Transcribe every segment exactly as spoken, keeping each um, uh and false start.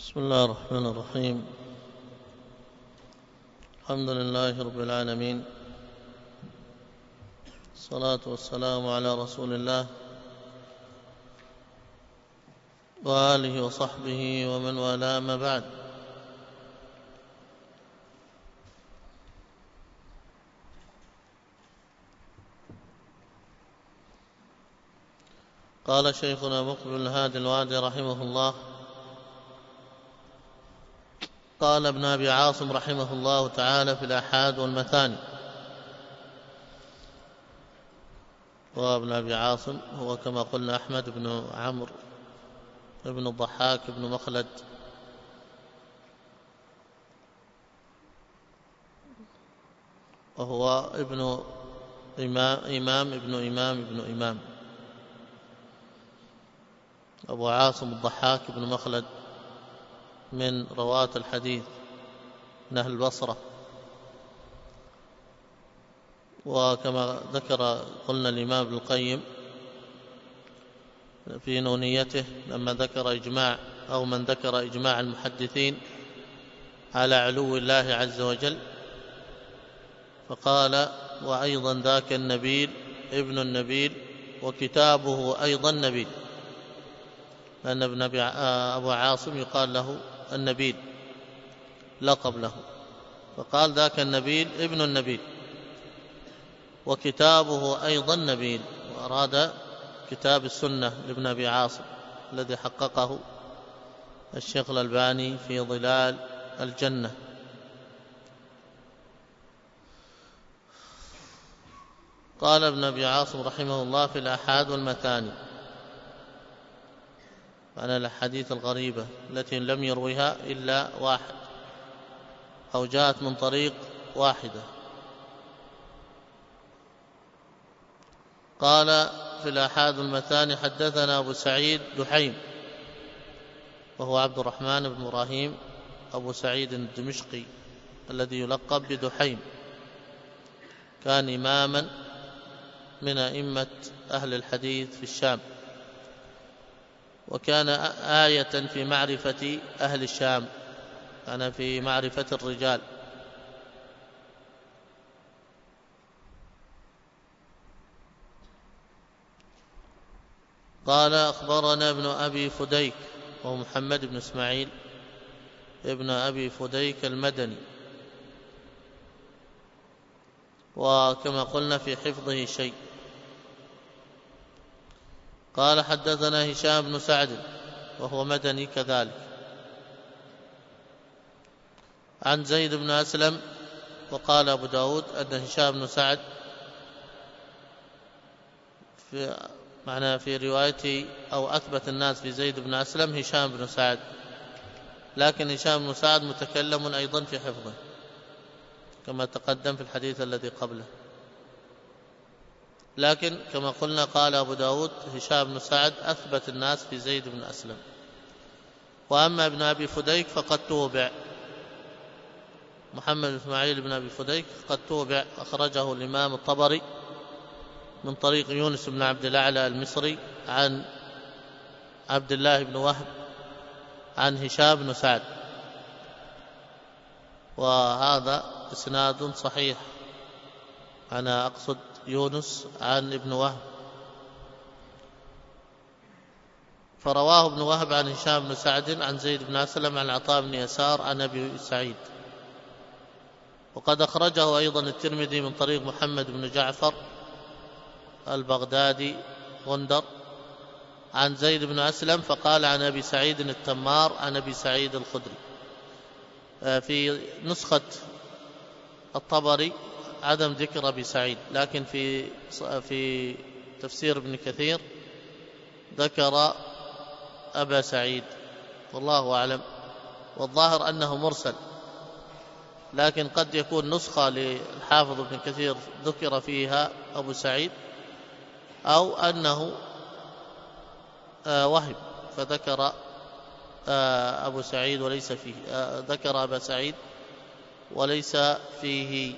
بسم الله الرحمن الرحيم. الحمد لله رب العالمين، الصلاة والسلام على رسول الله وآله وصحبه ومن والاه، ما بعد. قال شيخنا مقبل الهادي الوادي رحمه الله: قال ابن أبي عاصم رحمه الله تعالى في الآحاد والمثاني. وابن أبي عاصم هو كما قلنا أحمد بن عمرو بن الضحاك بن مخلد، وهو ابن إمام, إمام ابن إمام ابن إمام أبو عاصم الضحاك بن مخلد من رواة الحديث من أهل البصرة. وكما ذكر قلنا الإمام ابن القيم في نونيته لما ذكر إجماع أو من ذكر إجماع المحدثين على علو الله عز وجل، فقال: وأيضا ذاك النبيل ابن النبيل وكتابه أيضا نبيل، لأن ابن أبو عاصم يقال له النبيل لقب له، فقال: ذاك النبيل ابن النبيل وكتابه أيضا نبيل، وأراد كتاب السنة لابن أبي عاصم الذي حققه الشيخ الألباني في ظلال الجنة. قال ابن أبي عاصم رحمه الله في الآحاد والمثاني، عن الأحاديث الغريبة التي لم يرويها إلا واحد أو جاءت من طريق واحدة. قال في الآحاد والمثاني: حدثنا أبو سعيد دحيم، وهو عبد الرحمن بن إبراهيم أبو سعيد الدمشقي الذي يلقب بدحيم، كان إماما من أئمة أهل الحديث في الشام، وكان آية في معرفة أهل الشام، كان في معرفة الرجال. قال: أخبرنا ابن أبي فديك، وهو محمد بن إسماعيل ابن أبي فديك المدني، وكما قلنا في حفظه شيء. قال: حدثنا هشام بن سعد، وهو مدني كذلك، عن زيد بن أسلم. وقال أبو داود أن هشام بن سعد في معنى في روايته أو أثبت الناس في زيد بن أسلم هشام بن سعد، لكن هشام بن سعد متكلم أيضا في حفظه كما تقدم في الحديث الذي قبله، لكن كما قلنا قال أبو داود هشام بن سعد أثبت الناس في زيد بن أسلم. وأما ابن أبي فديك فقد توبع، محمد بن إسماعيل بن أبي فديك قد توبع، أخرجه الإمام الطبري من طريق يونس بن عبد الأعلى المصري عن عبد الله بن وهب عن هشام بن سعد، وهذا إسناد صحيح. أنا أقصد يونس عن ابن وهب، فرواه ابن وهب عن هشام بن سعد عن زيد بن أسلم عن عطاء بن يسار عن أبي سعيد. وقد أخرجه أيضا الترمذي من طريق محمد بن جعفر البغدادي غندر عن زيد بن أسلم، فقال عن أبي سعيد التمار عن أبي سعيد الخدري. في نسخة الطبري عدم ذكر أبي سعيد، لكن في في تفسير ابن كثير ذكر أبا سعيد، والله أعلم. والظاهر أنه مرسل، لكن قد يكون نسخة للحافظ ابن كثير ذكر فيها أبو سعيد، أو أنه وهم فذكر أبو سعيد وليس فيه، ذكر أبا سعيد وليس فيه.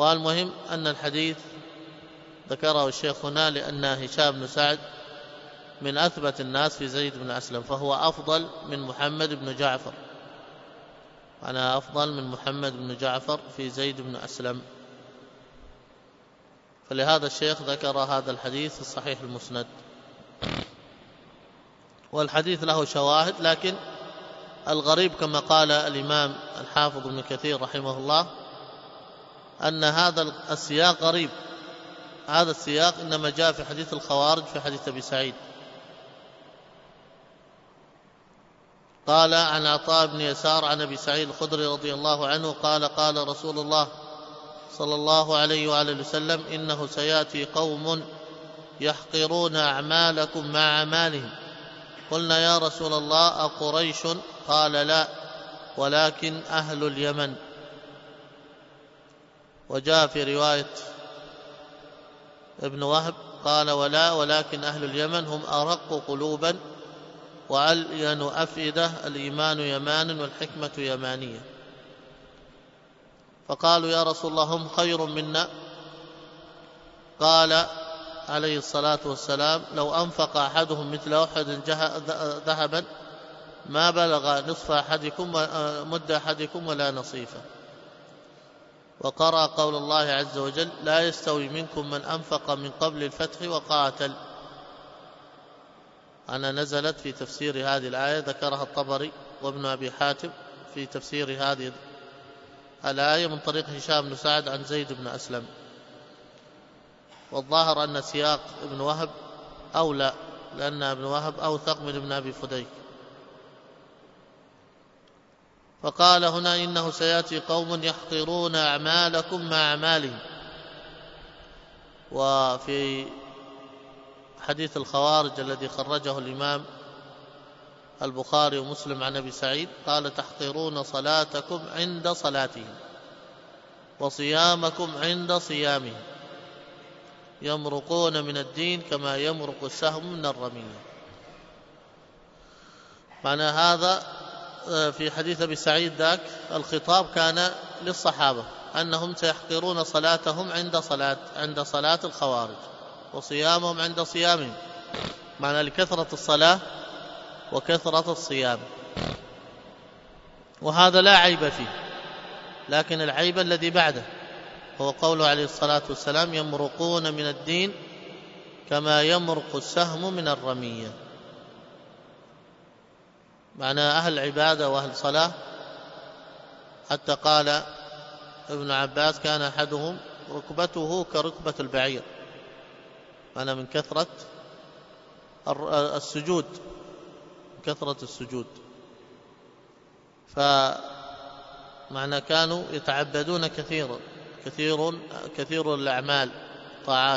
والمهم أن الحديث ذكره الشيخ هنا لأن هشام بن سعد من أثبت الناس في زيد بن أسلم، فهو أفضل من محمد بن جعفر، أنا أفضل من محمد بن جعفر في زيد بن أسلم. فلهذا الشيخ ذكر هذا الحديث في الصحيح المسند. والحديث له شواهد، لكن الغريب كما قال الإمام الحافظ ابن كثير رحمه الله أن هذا السياق غريب. هذا السياق إنما جاء في حديث الخوارج في حديث أبي سعيد. قال عن عطاء بن يسار عن أبي سعيد الخدري رضي الله عنه قال قال رسول الله صلى الله عليه وآله وسلم إنه سيأتي قوم يحقرون أعمالكم مع أعمالهم. قلنا يا رسول الله أقريش؟ قال لا، ولكن أهل اليمن. وجاء في رواية ابن وهب قال ولا، ولكن أهل اليمن هم أرق قلوبا وألين أفئدة، الإيمان يمان والحكمة يمانية. فقالوا يا رسول الله هم خير منا؟ قال عليه الصلاة والسلام لو أنفق أحدهم مثل أحد ذهبا ما بلغ نصف أحدكم مد أحدكم ولا نصيفه. وقرأ قول الله عز وجل لا يستوي منكم من أنفق من قبل الفتح وقاتل. أنا نزلت في تفسير هذه الآية، ذكرها الطبري وابن أبي حاتم في تفسير هذه الآية من طريق هشام بن سعد عن زيد بن أسلم. والظاهر أن سياق ابن وهب أولى، لأن ابن وهب أوثق من ابن أبي فديك. فقال هنا إنه سيأتي قوم يحقرون أعمالكم مع أعمالهم. وفي حديث الخوارج الذي خرجه الإمام البخاري ومسلم عن أبي سعيد قال تحقرون صلاتكم عند صلاتهم وصيامكم عند صيامهم، يمرقون من الدين كما يمرق السهم من الرمية. معنى هذا في حديث أبي سعيد ذاك الخطاب كان للصحابة أنهم سيحقرون صلاتهم عند صلاة عند صلاة الخوارج وصيامهم عند صيامهم، معنى لكثرة الصلاة وكثرة الصيام. وهذا لا عيب فيه، لكن العيب الذي بعده هو قوله عليه الصلاة والسلام يمرقون من الدين كما يمرق السهم من الرمية. معنى أهل عبادة وأهل صلاة، حتى قال ابن عباس كان أحدهم ركبته كركبة البعير، معنى من كثرة السجود، كثرة السجود. فمعنى كانوا يتعبدون كثيرا كثير كثير الأعمال طاعات.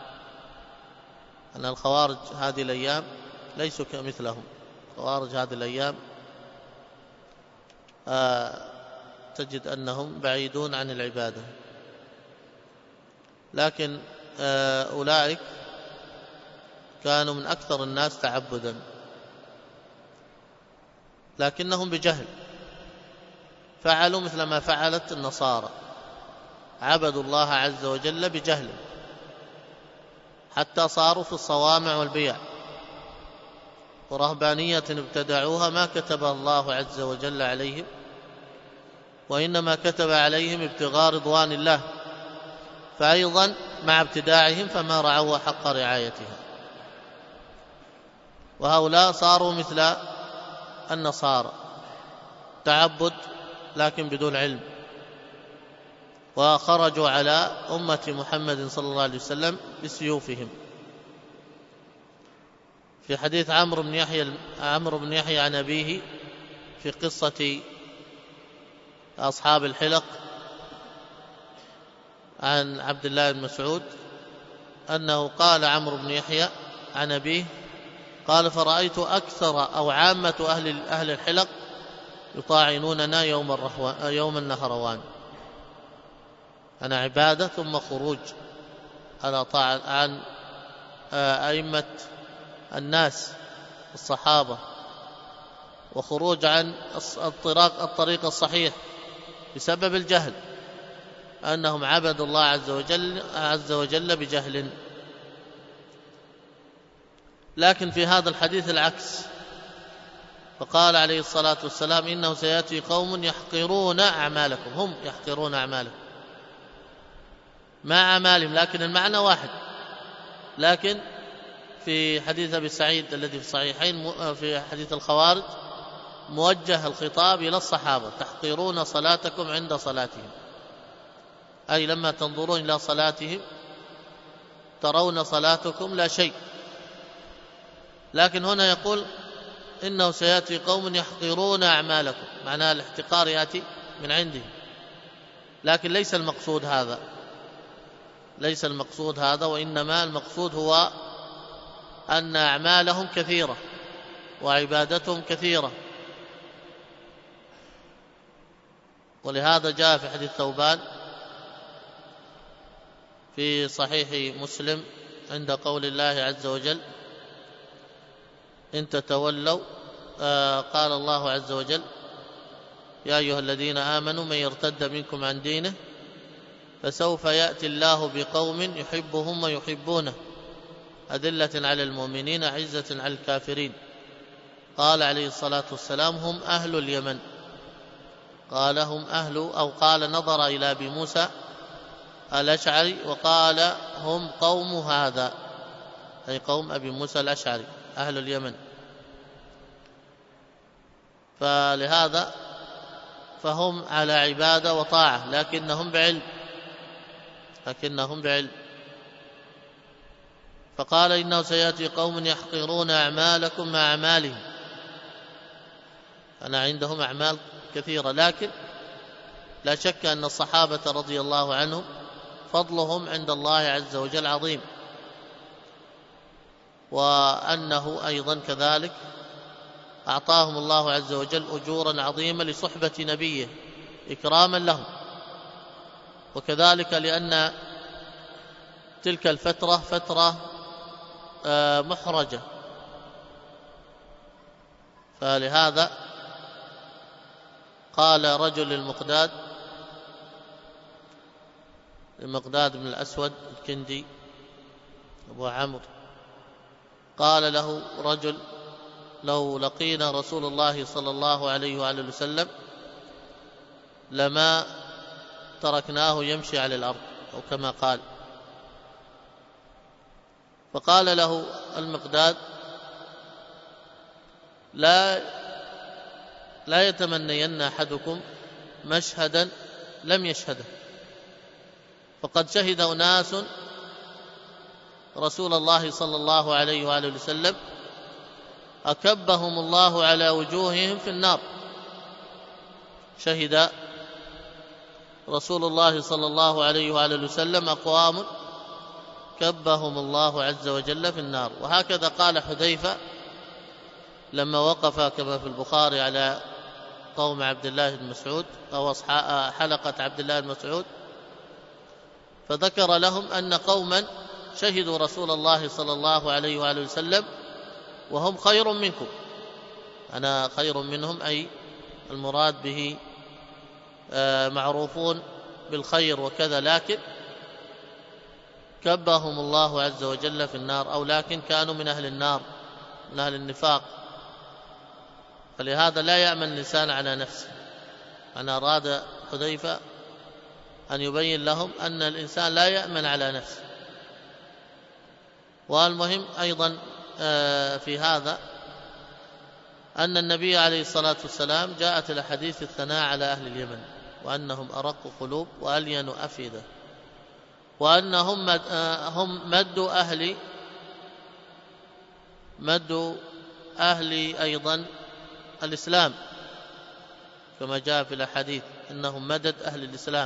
أن الخوارج هذه الأيام ليسوا كمثلهم. خوارج هذه الأيام آه تجد أنهم بعيدون عن العبادة، لكن آه أولئك كانوا من أكثر الناس تعبدا، لكنهم بجهل فعلوا مثل ما فعلت النصارى، عبدوا الله عز وجل بجهل حتى صاروا في الصوامع والبيع، ورهبانية ابتدعوها ما كتب الله عز وجل عليهم، وإنما كتب عليهم ابتغاء رضوان الله، فأيضا مع ابتداعهم فما رعوا حق رعايتها. وهؤلاء صاروا مثل النصارى، تعبد لكن بدون علم، وخرجوا على أمة محمد صلى الله عليه وسلم بسيوفهم. في حديث عمرو بن يحيى عمرو بن يحيى عن أبيه في قصة أصحاب الحلق عن عبد الله بن مسعود أنه قال عمرو بن يحيى عن أبيه قال فرأيت أكثر أو عامة أهل أهل الحلق يطاعنوننا يوم الرهوان يوم النهروان. أنا عبادة ثم خروج على طاعة عن أئمة الناس الصحابة، وخروج عن الطريق الطريق الصحيح بسبب الجهل، أنهم عبدوا الله عز وجل عز وجل بجهل. لكن في هذا الحديث العكس، فقال عليه الصلاة والسلام إنه سيأتي قوم يحقرون أعمالكم، هم يحقرون أعمالكم مع أعمالهم، لكن المعنى واحد. لكن في حديث أبي سعيد الذي في الصحيحين في حديث الخوارج موجه الخطاب إلى الصحابة: تحقرون صلاتكم عند صلاتهم، أي لما تنظرون إلى صلاتهم ترون صلاتكم لا شيء. لكن هنا يقول إنه سيأتي قوم يحقرون أعمالكم، معناه الاحتقار يأتي من عندهم، لكن ليس المقصود هذا، ليس المقصود هذا، وإنما المقصود هو أن أعمالهم كثيرة وعبادتهم كثيرة. ولهذا جاء في حديث ثوبان في صحيح مسلم عند قول الله عز وجل: إن تتولوا، آه قال الله عز وجل: يا أيها الذين آمنوا من يرتد منكم عن دينه فسوف يأتي الله بقوم يحبهم ويحبونه أذلة على المؤمنين عزة على الكافرين. قال عليه الصلاة والسلام: هم أهل اليمن. قال هم أهل، أو قال نظر إلى أبي موسى الأشعري وقال: هم قوم هذا، أي قوم أبي موسى الأشعري أهل اليمن. فلهذا فهم على عبادة وطاعة، لكنهم بعلم لكنهم بعلم فقال: إنه سيأتي قوم يحقرون أعمالكم مع أعمالهم. أنا عندهم أعمال كثيرة، لكن لا شك أن الصحابة رضي الله عنهم فضلهم عند الله عز وجل عظيم، وأنه أيضا كذلك أعطاهم الله عز وجل أجورا عظيمة لصحبة نبيه إكراما لهم، وكذلك لأن تلك الفترة فترة محرجة. فلهذا قال رجل للمقداد المقداد بن الأسود الكندي أبو عمرو، قال له رجل: لو لقينا رسول الله صلى الله عليه وآله وسلم لما تركناه يمشي على الأرض، أو كما قال. فقال له المقداد: لا لا يتمنين أحدكم مشهدا لم يشهده، فقد شهد أناس رسول الله صلى الله عليه وآله وسلم أكبهم الله على وجوههم في النار. شهد رسول الله صلى الله عليه وآله وسلم أقوام كبهم الله عز وجل في النار. وهكذا قال حذيفة لما وقف كما في البخاري على قوم عبد الله بن مسعود أو حلقة عبد الله بن مسعود، فذكر لهم أن قوما شهدوا رسول الله صلى الله عليه وآله وسلم وهم خير منكم. أنا خير منهم، أي المراد به معروفون بالخير وكذا، لكن كبهم الله عز وجل في النار، أو لكن كانوا من أهل النار، من أهل النفاق. فلهذا لا يأمن الإنسان على نفسه. أنا أراد حذيفة أن يبين لهم أن الإنسان لا يأمن على نفسه. والمهم أيضا في هذا أن النبي عليه الصلاة والسلام جاءت الأحاديث الثناء على أهل اليمن، وأنهم أرق قلوب وألين أفئدة، وأنهم هم مد أهل مد أهل أيضا الإسلام، كما جاء في الأحاديث أنهم مدد أهل الإسلام.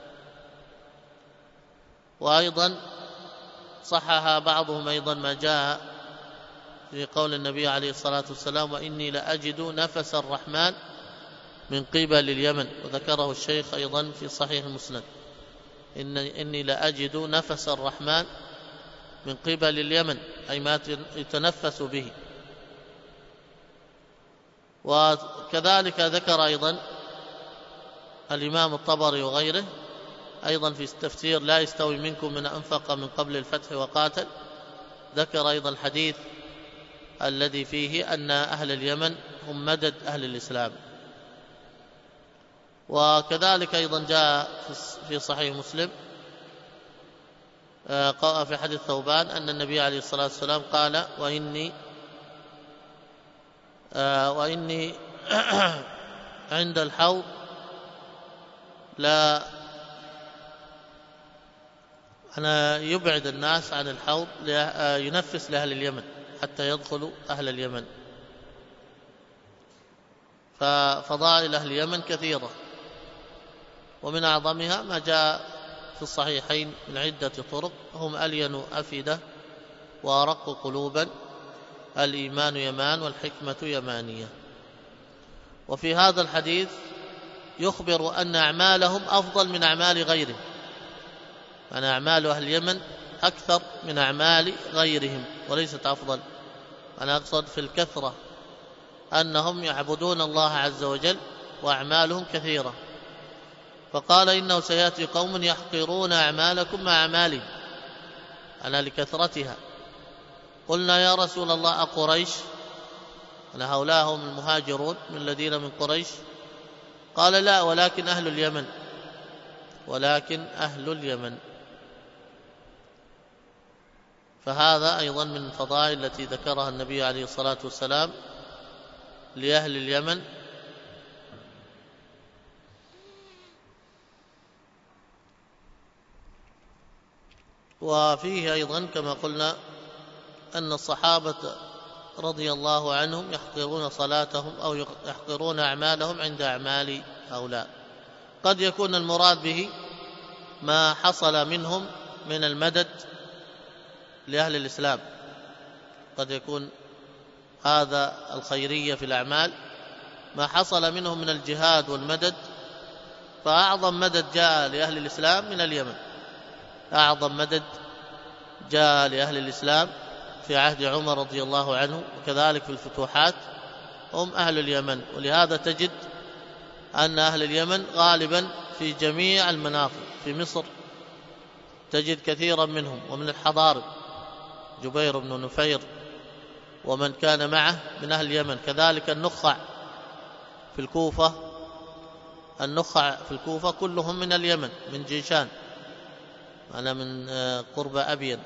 وأيضا صحها بعضهم أيضا ما جاء في قول النبي عليه الصلاة والسلام: وإني لأجد نفس الرحمن من قبل اليمن، وذكره الشيخ أيضا في صحيح مسلم: إن إني لأجد نفس الرحمن من قبل اليمن، أي ما يتنفس به. وكذلك ذكر أيضا الإمام الطبري وغيره أيضا في التفسير: لا يستوي منكم من أنفق من قبل الفتح وقاتل. ذكر أيضا الحديث الذي فيه أن أهل اليمن هم مدد أهل الإسلام. وكذلك أيضا جاء في صحيح مسلم في حديث ثوبان أن النبي عليه الصلاة والسلام قال وإني وإني عند الحوض لا أنا يبعد الناس عن الحوض ينفس لأهل اليمن حتى يدخلوا أهل اليمن. ففضائل أهل اليمن كثيرة، ومن أعظمها ما جاء في الصحيحين من عدة طرق: هم ألين أفئدة وأرق قلوبا، الإيمان يمان والحكمة يمانية. وفي هذا الحديث يخبر أن أعمالهم أفضل من أعمال غيرهم، أن أعمال أهل اليمن أكثر من أعمال غيرهم وليست أفضل. أنا أقصد في الكثرة، أنهم يعبدون الله عز وجل وأعمالهم كثيرة. فقال إنه سيأتي قوم يحقرون أعمالكم مع أعمالهم، أنا لكثرتها. قلنا يا رسول الله أقريش؟ أنا هؤلاء هم المهاجرون من الذين من قريش. قال لا، ولكن أهل اليمن، ولكن أهل اليمن. فهذا أيضا من الفضائل التي ذكرها النبي عليه الصلاة والسلام لأهل اليمن. وفيه أيضا كما قلنا أن الصحابة رضي الله عنهم يحقرون صلاتهم أو يحقرون أعمالهم عند أعمال هؤلاء. قد يكون المراد به ما حصل منهم من المدد لأهل الإسلام، قد يكون هذا الخيرية في الأعمال ما حصل منهم من الجهاد والمدد. فأعظم مدد جاء لأهل الإسلام من اليمن، أعظم مدد جاء لأهل الإسلام في عهد عمر رضي الله عنه، وكذلك في الفتوحات هم أهل اليمن. ولهذا تجد أن أهل اليمن غالبا في جميع المناطق، في مصر تجد كثيرا منهم، ومن الحضارب جبير بن نفير ومن كان معه من أهل اليمن. كذلك النخع في الكوفة، النخع في الكوفة كلهم من اليمن، من جيشان، أنا من قرب أبين.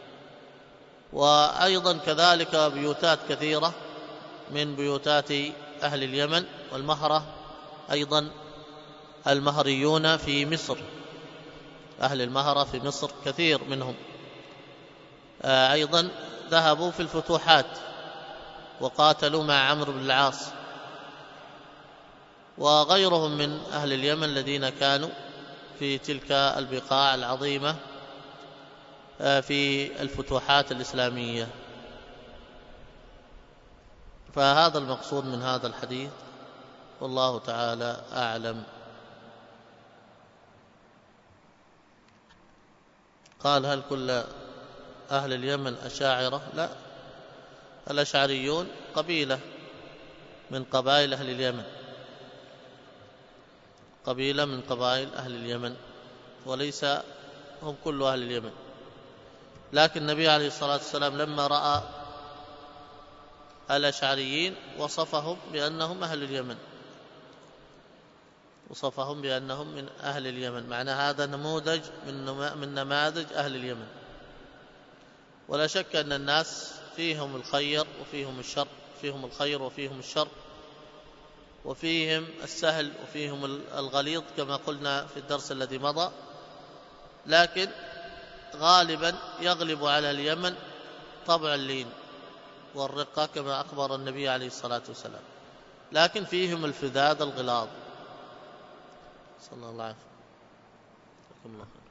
وأيضا كذلك بيوتات كثيرة من بيوتات أهل اليمن. والمهرة أيضا المهريون في مصر، أهل المهرة في مصر كثير منهم أيضا ذهبوا في الفتوحات وقاتلوا مع عمرو بن العاص، وغيرهم من أهل اليمن الذين كانوا في تلك البقاع العظيمة في الفتوحات الإسلامية. فهذا المقصود من هذا الحديث، والله تعالى أعلم. قال هل كل أهل اليمن أشاعرة؟ لا، الأشعريون قبيلة من قبائل أهل اليمن، قبيلة من قبائل أهل اليمن، وليس هم كل أهل اليمن. لكن النبي عليه الصلاة والسلام لما رأى الأشعريين وصفهم بأنهم أهل اليمن، وصفهم بأنهم من أهل اليمن. معنى هذا نموذج من نماذج أهل اليمن. ولا شك أن الناس فيهم الخير وفيهم الشر، فيهم الخير وفيهم الشر، وفيهم السهل وفيهم الغليظ كما قلنا في الدرس الذي مضى. لكن غالبا يغلب على اليمن طبع اللين والرقة كما أخبر النبي عليه الصلاة والسلام، لكن فيهم الفذاذ الغلاظ. صلى الله عليه وسلم.